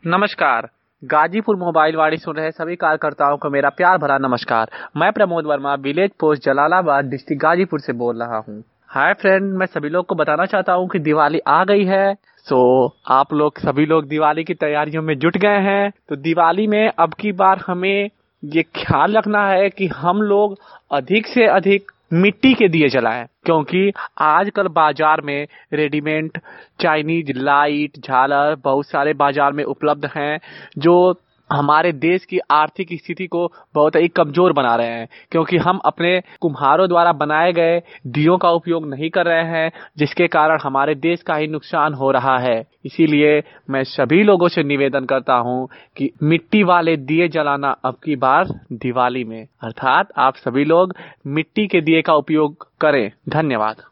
नमस्कार। गाजीपुर मोबाइल वाणी सुन रहे सभी कार्यकर्ताओं को मेरा प्यार भरा नमस्कार। मैं Pramod Verma, village post Jalalabad, district Ghazipur से बोल रहा हूँ। हाय फ्रेंड, मैं सभी लोग को बताना चाहता हूँ कि दिवाली आ गई है। आप लोग सभी लोग दिवाली की तैयारियों में जुट गए हैं। तो दिवाली में अब की बार हमें ये ख्याल रखना है कि हम लोग अधिक से अधिक मिट्टी के दिए जलाएं, क्योंकि आजकल बाजार में रेडीमेड चाइनीज लाइट झालर बहुत सारे बाजार में उपलब्ध हैं, जो हमारे देश की आर्थिक स्थिति को बहुत ही कमजोर बना रहे हैं, क्योंकि हम अपने कुम्हारों द्वारा बनाए गए दियों का उपयोग नहीं कर रहे हैं, जिसके कारण हमारे देश का ही नुकसान हो रहा है। इसीलिए मैं सभी लोगों से निवेदन करता हूं कि मिट्टी वाले दिए जलाना अब की बार दिवाली में, अर्थात आप सभी लोग मिट्टी के दिए का उपयोग करें। धन्यवाद।